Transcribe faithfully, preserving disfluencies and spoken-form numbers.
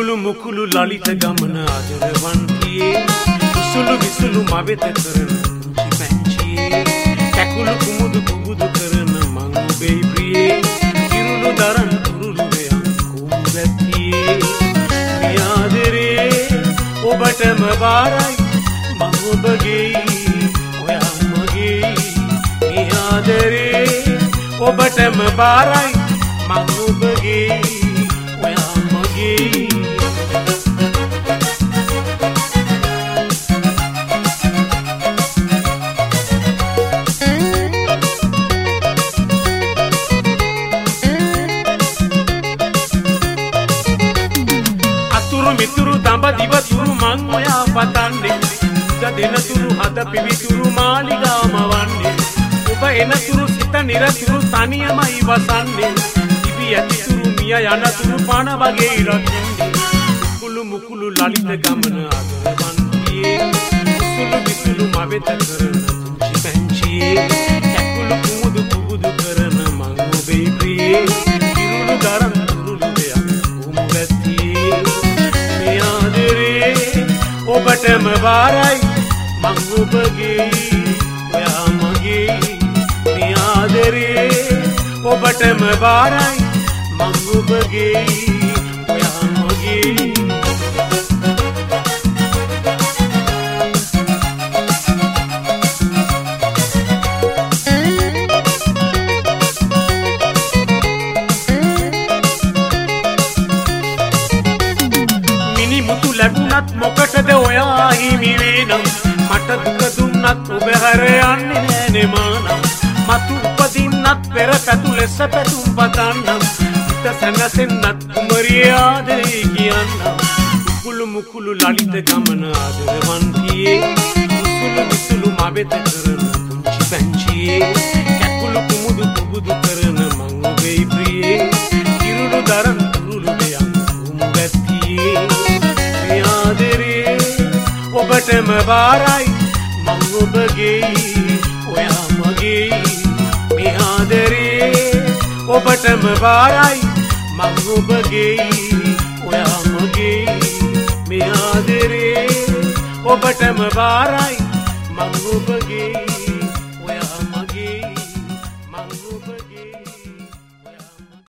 උකුළු මුකුළු ලලිත ගමන ආදරවන් කියේ උසුළු විසුළු මවෙත කරන පුංචි පැංචියේ කැකුළු කුමුදු කුමුදු කරන මං ඔබේ ප්‍රියේ කිරුළු දරන කුරුළු දෙයන් කුඹැතියේ මේ ආදරේ ඔබටම බාරයි මං ඔබගේ ඔයා මගේ මේ ආදරේ ඔබටම බාරයි මං ඔබගේ ඔයා මගේ අතුරු මිතුරු දඹ දිව තුරු මං ඔයා පතන්නේ දෙන තුරු හද පිවිතුරු මාලිගාම වන්නේ ඔබ එන තුරු සිත නිරතුරු තනියමයි වසන්නේ ඉවි ඇතිතුරු මිය යන තුරු පණ වගේ රකින්නේ උකුළු මුකුළු ලලිත ගමන ආදරවන් කියේ උසුළු විසුළු මවෙත කරන පුංචි පැංචියේ කැකුළු කුමුදු කුමුදු කරන මං ඔබේ ප්‍රියේ කිරුළු දරන කුරුළු දෙයක් කුඹැතියේ මේ ආදරේ ඔබටම බාරයි මං ඔබගේ ඔයා මගේ මේ ආදරේ ඔබටම බාරයි මං ඔබගේ ඔයා මගේ මිනි මුතු ලැබුණත් මොකටද ඔයා හිමි වෙනම් මට දුක දුන්නත් ඔබ හැර යන්නේ නෑනේ මානම් මතු උපදින්නත් පෙර පැතු ලෙස පැතුම් පතන්නම් හිත සැනසෙන්නත් කුමරිය ආදරේ කියන්නම් උකුළු මුකුළු ලලිත ගමන ආදරවන් කියේ උසුළු විසුළු මවෙත කරන පුංචි පැංචියේ කැකුළු කුමුදු කුමුදු කරන මං ඔබේ ප්‍රියේ කිරුළු දරන කුරුළු දෙයන් කුඹැතියේ මේ ආදරේ ඔබටම බාරයි මං ඔබගේ ඔයා මගේ මේ ආදරේ ඔබටම බාරයි මං ඔබගේ ඔයා මගේ මේ ආදරේ ඔබටම බාරයි මං ඔබගේ